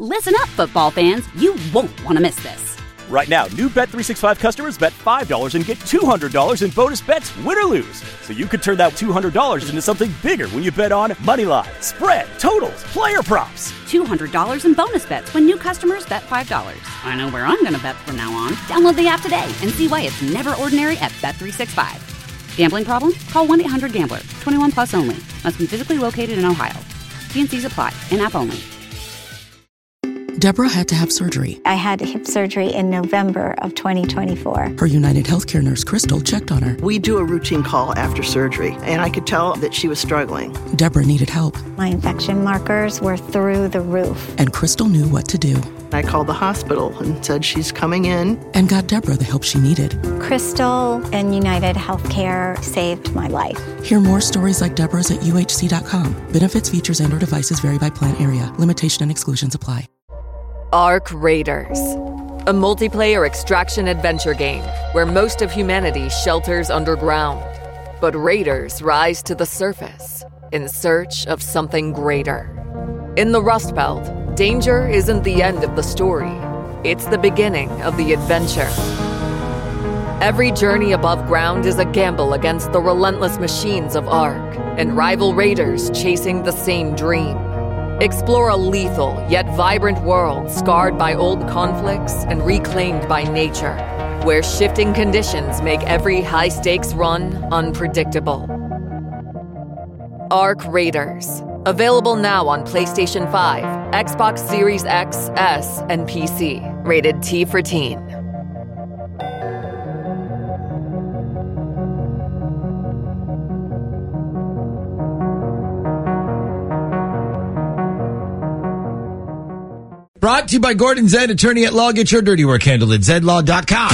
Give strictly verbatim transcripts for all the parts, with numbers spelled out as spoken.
Listen up, football fans. You won't want to miss this. Right now, new Bet three sixty-five customers bet five dollars and get two hundred dollars in bonus bets, win or lose. So you could turn that two hundred dollars into something bigger when you bet on money line, spread, totals, player props. two hundred dollars in bonus bets when new customers bet five dollars. I know where I'm going to bet from now on. Download the app today and see why it's never ordinary at Bet three sixty-five. Gambling problem? Call one eight hundred gambler. twenty-one plus only. Must be physically located in Ohio. T and C's apply. In-app only. Deborah had to have surgery. I had hip surgery in November of twenty twenty-four. Her United Healthcare nurse, Crystal, checked on her. We do a routine call after surgery, and I could tell that she was struggling. Deborah needed help. My infection markers were through the roof. And Crystal knew what to do. I called the hospital and said she's coming in. And got Deborah the help she needed. Crystal and United Healthcare saved my life. Hear more stories like Deborah's at U H C dot com. Benefits, features, and or devices vary by plan area. Limitation and exclusions apply. Ark Raiders, a multiplayer extraction adventure game where most of humanity shelters underground, but raiders rise to the surface in search of something greater. In the Rust Belt, danger isn't the end of the story, it's the beginning of the adventure. Every journey above ground is a gamble against the relentless machines of Ark and rival raiders chasing the same dream. Explore a lethal yet vibrant world scarred by old conflicts and reclaimed by nature, where shifting conditions make every high-stakes run unpredictable. Ark Raiders. Available now on PlayStation five, Xbox Series X, S, and P C. Rated T for Teen. Brought to you by Gordon Zed, attorney at law. Get your dirty work handled at zed law dot com.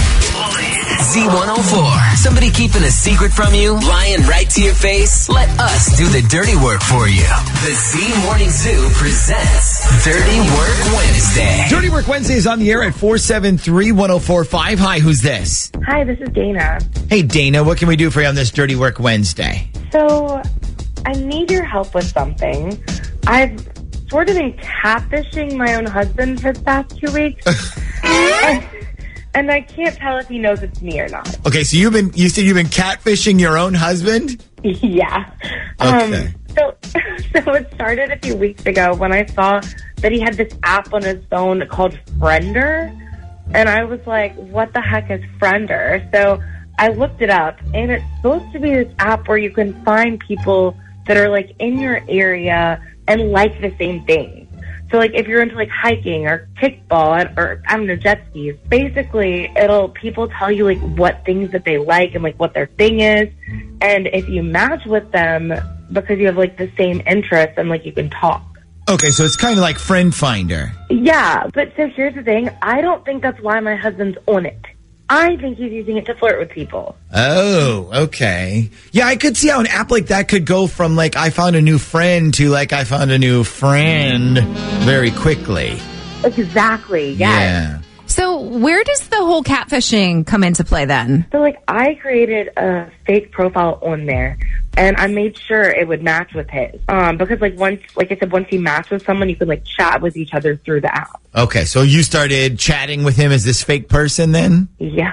Z one oh four. Somebody keeping a secret from you? Lying right to your face? Let us do the dirty work for you. The Z Morning Zoo presents Dirty Work Wednesday. Dirty Work Wednesday is on the air at four seven three, one oh four five. Hi, who's this? Hi, this is Dana. Hey, Dana, what can we do for you on this Dirty Work Wednesday? So, I need your help with something. I've sort of been catfishing my own husband for the past two weeks. and, and I can't tell if he knows it's me or not. Okay, so you've been, you said you've been catfishing your own husband? Yeah. Okay. Um, so, so it started a few weeks ago when I saw that he had this app on his phone called Friender. And I was like, what the heck is Friender? So I looked it up, and it's supposed to be this app where you can find people that are like in your area and like the same thing. So, like, if you're into, like, hiking or kickball or, I don't know, jet skis, basically, it'll, people tell you, like, what things that they like and, like, what their thing is. And if you match with them because you have, like, the same interests, and, like, you can talk. Okay, so it's kind of like Friend Finder. Yeah, but so here's the thing. I don't think that's why my husband's on it. I think he's using it to flirt with people. Oh, okay. Yeah, I could see how an app like that could go from, like, I found a new friend to, like, I found a new friend very quickly. Exactly, yes. Yeah. So where does the whole catfishing come into play then? So, like, I created a fake profile on there, and I made sure it would match with his. Um, because, like, once, like I said, once you match with someone, you could, like, chat with each other through the app. Okay, so you started chatting with him as this fake person then? Yeah.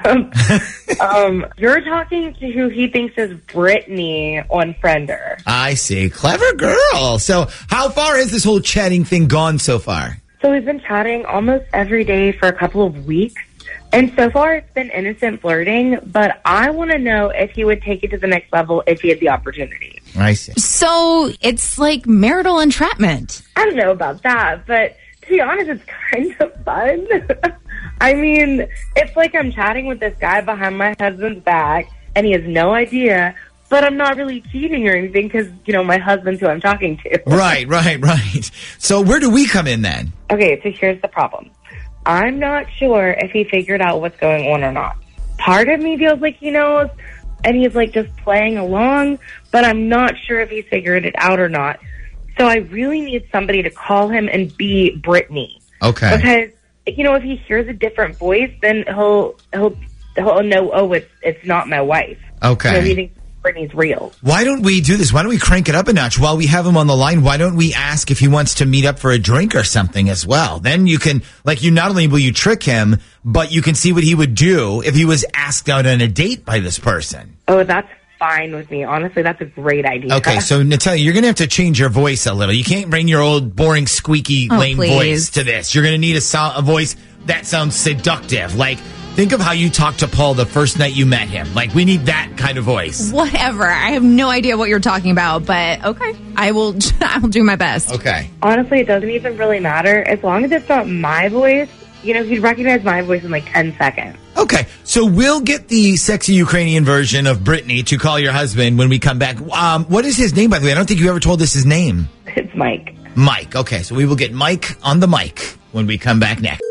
um, you're talking to who he thinks is Brittany on Friender. I see. Clever girl. So how far has this whole chatting thing gone so far? So we've been chatting almost every day for a couple of weeks. And so far, it's been innocent flirting, but I want to know if he would take it to the next level if he had the opportunity. I see. So it's like marital entrapment. I don't know about that, but to be honest, it's kind of fun. I mean, it's like I'm chatting with this guy behind my husband's back, and he has no idea, but I'm not really cheating or anything because, you know, my husband's who I'm talking to. Right, right, right. So where do we come in then? Okay, so here's the problem. I'm not sure if he figured out what's going on or not. Part of me feels like he knows, and he's, like, just playing along, but I'm not sure if he figured it out or not. So I really need somebody to call him and be Brittany. Okay. Because, you know, if he hears a different voice, then he'll he'll he'll know, oh, it's it's not my wife. Okay. You know, he thinks Brittany's real. Why don't we do this? Why don't we crank it up a notch while we have him on the line? Why don't we ask if he wants to meet up for a drink or something as well? Then you can, like, you not only will you trick him, but you can see what he would do if he was asked out on a date by this person. Oh, that's fine with me. Honestly, that's a great idea. Okay, so Natalia, you're going to have to change your voice a little. You can't bring your old, boring, squeaky, Oh, lame please. voice to this. You're going to need a, so- a voice that sounds seductive. Like, think of how you talked to Paul the first night you met him. Like, we need that kind of voice. Whatever. I have no idea what you're talking about, but okay. I will I will do my best. Okay. Honestly, it doesn't even really matter. As long as it's not my voice, you know, he'd recognize my voice in like ten seconds. Okay, so we'll get the sexy Ukrainian version of Brittany to call your husband when we come back. Um, what is his name, by the way? I don't think you ever told us his name. It's Mike. Mike. Okay, so we will get Mike on the mic when we come back next.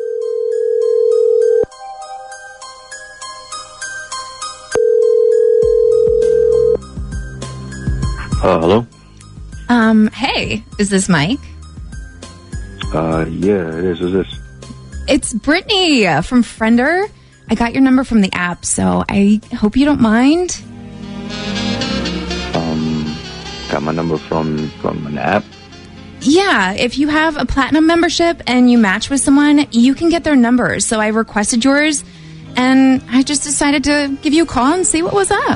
Uh, hello? Um, hey, is this Mike? Uh, yeah, it is. Who's this? It's Brittany uh, from Friender. I got your number from the app, so I hope you don't mind. Um, got my number from, from an app? Yeah, if you have a platinum membership and you match with someone, you can get their numbers. So I requested yours, and I just decided to give you a call and see what was up.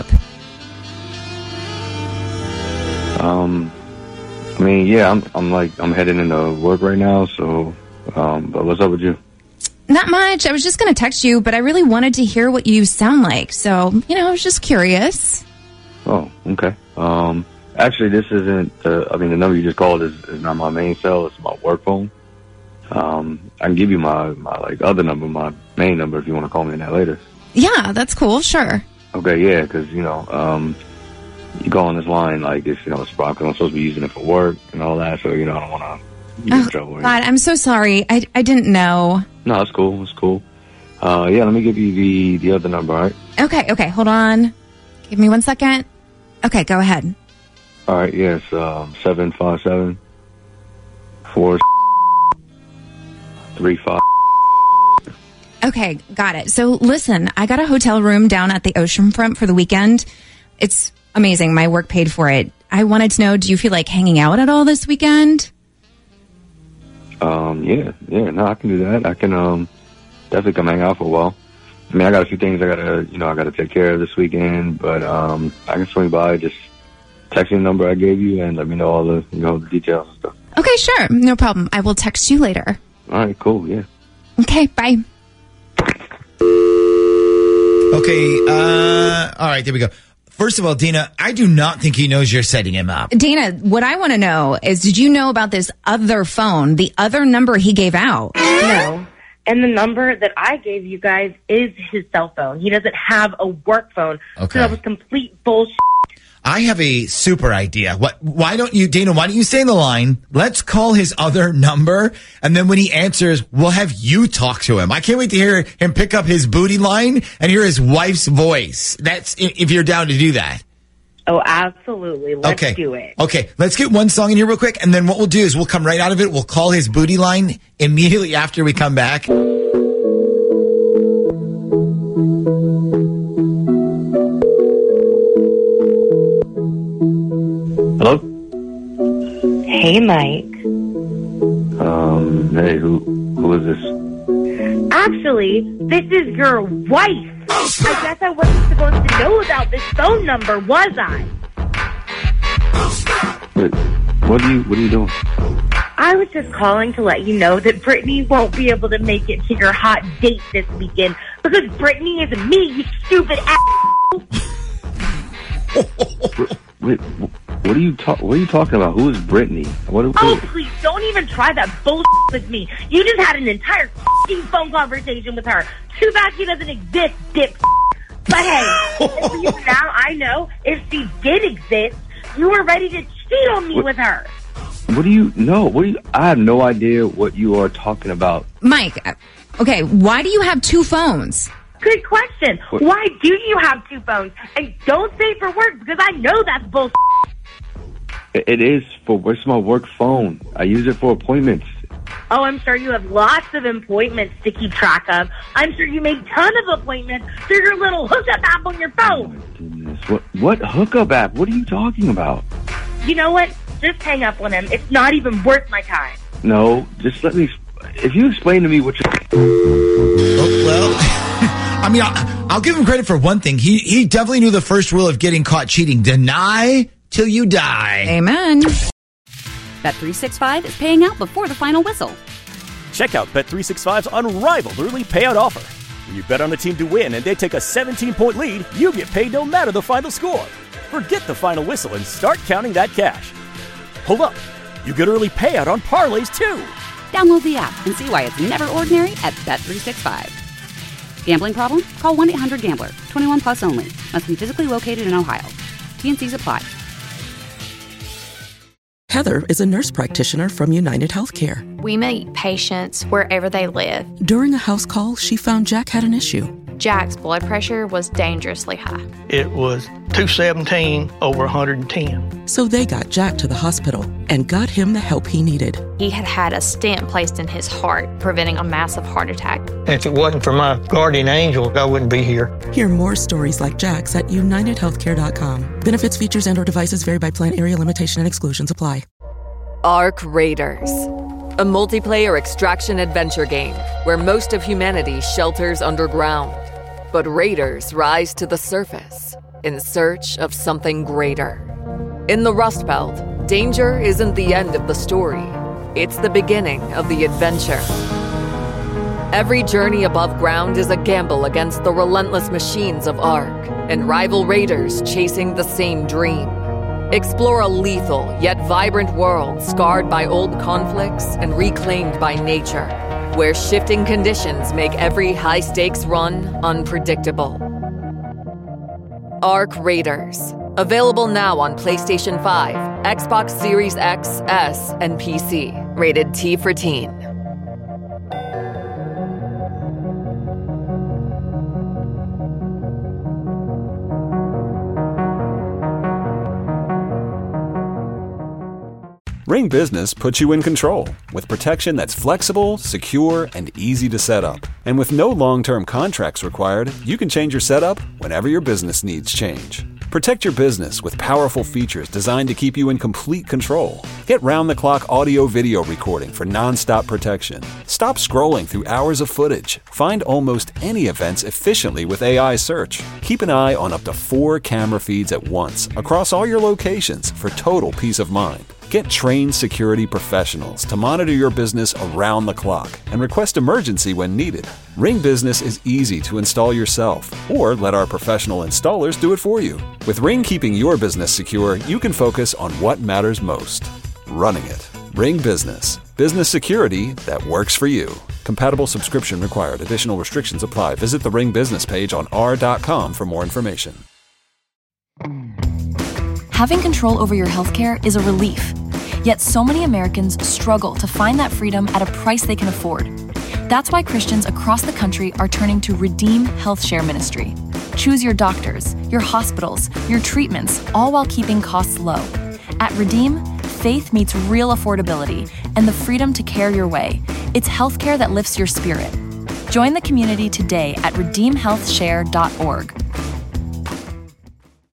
Um, I mean, yeah, I'm, I'm like, I'm heading into work right now, so, um, but what's up with you? Not much. I was just going to text you, but I really wanted to hear what you sound like. So, you know, I was just curious. Oh, okay. Um, actually, this isn't, uh, I mean, the number you just called is, is not my main cell. It's my work phone. Um, I can give you my, my, like, other number, my main number, if you want to call me on that later. Yeah, that's cool. Sure. Okay, yeah, because, you know, um, you go on this line, like, it's, you know, it's because I'm supposed to be using it for work and all that, so, you know, I don't want to get in trouble. God, I'm so sorry. I, I didn't know. No, it's cool. It's cool. Uh, yeah, let me give you the, the other number, all right? Okay, okay. Hold on. Give me one second. Okay, go ahead. All right, yes, um, seven five seven, four three five. Okay, got it. So listen, I got a hotel room down at the oceanfront for the weekend. It's amazing. My work paid for it. I wanted to know, do you feel like hanging out at all this weekend? Um, yeah, yeah, no, I can do that. I can, um, definitely come hang out for a while. I mean, I got a few things I gotta, you know, I gotta take care of this weekend, but, um, I can swing by, just text me the number I gave you and let me know all the, you know, the details and stuff. Okay, sure. No problem. I will text you later. All right, cool, yeah. Okay, bye. Okay, uh, all right, there we go. First of all, Dina, I do not think he knows you're setting him up. Dana, what I want to know is, did you know about this other phone, the other number he gave out? No. And the number that I gave you guys is his cell phone. He doesn't have a work phone. Okay. So that was complete bullshit. I have a super idea. What? Why don't you, Dana, why don't you stay in the line? Let's call his other number, and then when he answers, we'll have you talk to him. I can't wait to hear him pick up his booty line and hear his wife's voice. That's if you're down to do that. Oh, absolutely. Let's okay. do it. Okay, let's get one song in here real quick, and then what we'll do is we'll come right out of it. We'll call his booty line immediately after we come back. Hello? Hey, Mike. Um, hey, who, who is this? Actually, this is your wife. I guess I wasn't supposed to know about this phone number, was I? Wait, what are you, what are you doing? I was just calling to let you know that Brittany won't be able to make it to your hot date this weekend because Brittany is me, you stupid ass. Wait, what are you talk? What are you talking about? Who is Brittany? What? what oh, please don't even try that bullshit with me. You just had an entire f***ing phone conversation with her. Too bad she doesn't exist, dip. But hey, at least now I know if she did exist, you were ready to cheat on me what, with her. What do you know? What do you? I have no idea what you are talking about, Mike. Okay, why do you have two phones? Good question. What? Why do you have two phones? And don't say for work because I know that's bullshit. It is for, it's my work phone. I use it for appointments. Oh, I'm sure you have lots of appointments to keep track of. I'm sure you make a ton of appointments through your little hookup app on your phone. Oh, my goodness. What, what hookup app? What are you talking about? You know what? Just hang up on him. It's not even worth my time. No, just let me... If you explain to me what you... Oh, well, I mean, I'll, I'll give him credit for one thing. He he definitely knew the first rule of getting caught cheating. Deny till you die. Amen. Bet three sixty-five is paying out before the final whistle. Check out Bet three sixty-five's unrivaled early payout offer. When you bet on a team to win and they take a seventeen-point lead, you get paid no matter the final score. Forget the final whistle and start counting that cash. Hold up. You get early payout on parlays, too. Download the app and see why it's never ordinary at Bet three sixty-five. Gambling problem? Call one eight hundred gambler. twenty-one plus only. Must be physically located in Ohio. T N Cs apply. Heather is a nurse practitioner from United Healthcare. We meet patients wherever they live. During a house call, she found Jack had an issue. Jack's blood pressure was dangerously high. It was two seventeen over one hundred ten. So they got Jack to the hospital and got him the help he needed. He had had a stent placed in his heart, preventing a massive heart attack. If it wasn't for my guardian angel, I wouldn't be here. Hear more stories like Jack's at united healthcare dot com. Benefits, features, and or devices vary by plan, area, limitation, and exclusions apply. Ark Raiders, a multiplayer extraction adventure game where most of humanity shelters underground. But raiders rise to the surface in search of something greater. In the Rust Belt, danger isn't the end of the story. It's the beginning of the adventure. Every journey above ground is a gamble against the relentless machines of Ark and rival raiders chasing the same dream. Explore a lethal yet vibrant world scarred by old conflicts and reclaimed by nature, where shifting conditions make every high-stakes run unpredictable. Ark Raiders. Available now on PlayStation five, Xbox Series X, S, and P C. Rated T for Teen. Ring Business puts you in control with protection that's flexible, secure, and easy to set up. And with no long-term contracts required, you can change your setup whenever your business needs change. Protect your business with powerful features designed to keep you in complete control. Get round-the-clock audio-video recording for non-stop protection. Stop scrolling through hours of footage. Find almost any events efficiently with A I search. Keep an eye on up to four camera feeds at once across all your locations for total peace of mind. Get trained security professionals to monitor your business around the clock and request emergency when needed. Ring Business is easy to install yourself, or let our professional installers do it for you. With Ring keeping your business secure, you can focus on what matters most: running it. Ring Business. Business security that works for you. Compatible subscription required. Additional restrictions apply. Visit the Ring Business page on r dot com for more information. Having control over your healthcare is a relief. Yet so many Americans struggle to find that freedom at a price they can afford. That's why Christians across the country are turning to Redeem Health Share Ministry. Choose your doctors, your hospitals, your treatments, all while keeping costs low. At Redeem, faith meets real affordability and the freedom to care your way. It's healthcare that lifts your spirit. Join the community today at redeem health share dot org.